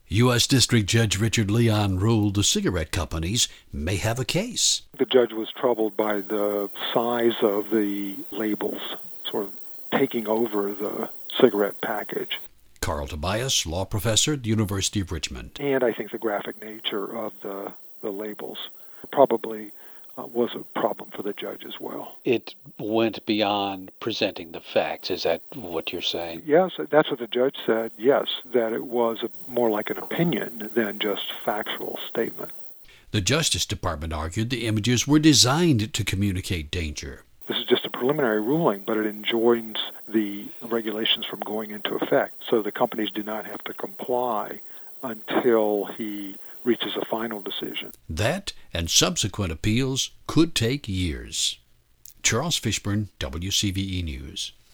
U.S. District Judge Richard Leon ruled the cigarette companies may have a case. The judge was troubled by the size of the labels, sort of taking over the cigarette package. Carl Tobias, law professor at the University of Richmond. And I think the graphic nature of the labels probably was a problem for the judge as well. It went beyond presenting the facts. Is that what you're saying? Yes, that's what the judge said, yes, that it was more like an opinion than just factual statement. The Justice Department argued the images were designed to communicate danger. This is just a preliminary ruling, but it enjoins the regulations from going into effect, so the companies do not have to comply until he reaches a final decision. That and subsequent appeals could take years. Charles Fishburne, WCVE News.